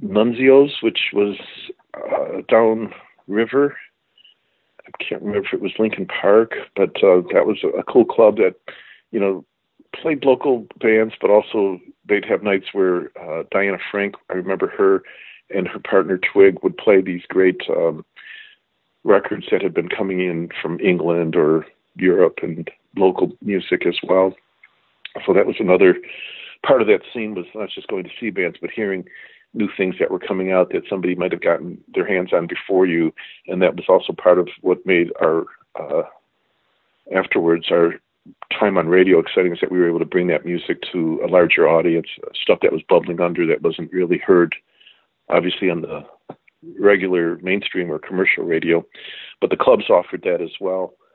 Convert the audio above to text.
Nunzio's, which was down river. I can't remember if it was Lincoln Park, but that was a cool club that, played local bands, but also they'd have nights where Diana Frank, I remember her and her partner Twig would play these great records that had been coming in from England or Europe and local music as well. So that was another part of that scene, was not just going to see bands, but hearing new things that were coming out that somebody might have gotten their hands on before you. And that was also part of what made our, afterwards, our time on radio exciting, is that we were able to bring that music to a larger audience, stuff that was bubbling under that wasn't really heard, obviously, on the regular mainstream or commercial radio. But the clubs offered that as well.